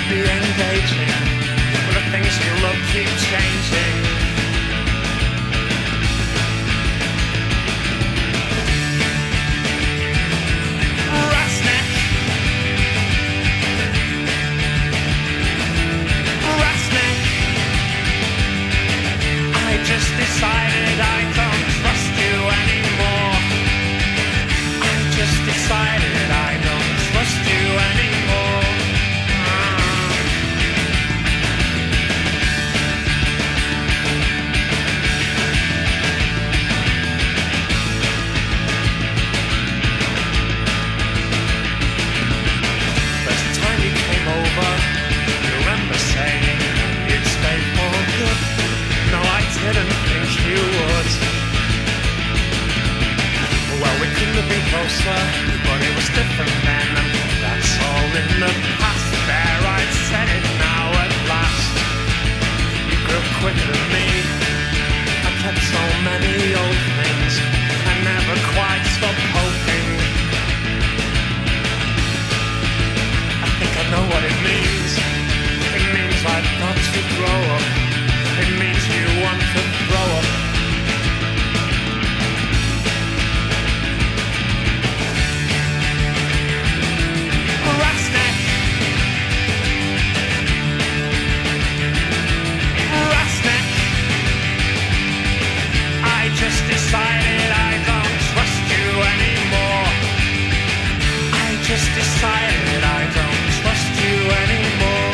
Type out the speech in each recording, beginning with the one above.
be engaging, but the things you love keep changing. Decided I don't trust you anymore. I just decided I don't trust you anymore. First time you came over, you remember saying you'd stay for good. No, I didn't think you would. Well, we couldn't have been closer, but it was different then, and that's all in the past. There, I'd said it now at last. You grew quicker than me. I kept so many old things. I never quite stopped hoping. I think I know what it means. It means I've got to grow up. It means you want to throw up. Rasnik. Rasnik. I just decided I don't trust you anymore. I just decided I don't trust you anymore.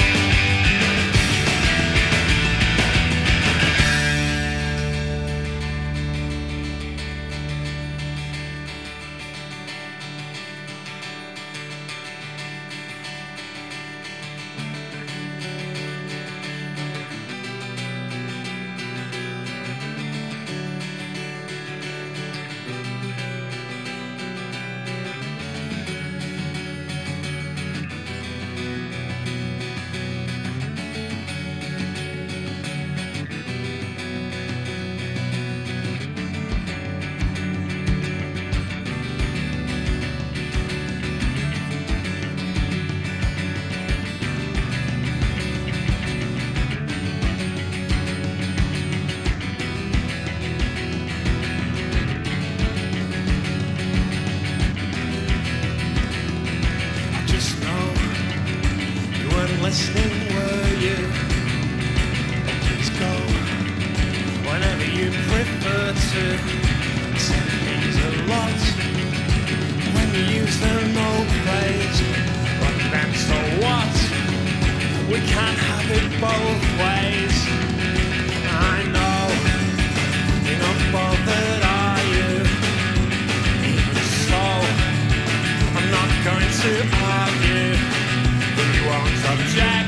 Listening, were you? Please go whenever you prefer to. It means a lot when you use them, no praise. But then so what? We can't have it both ways. I know you're not bothered, are you? Even so, I'm not going to argue. You won't object.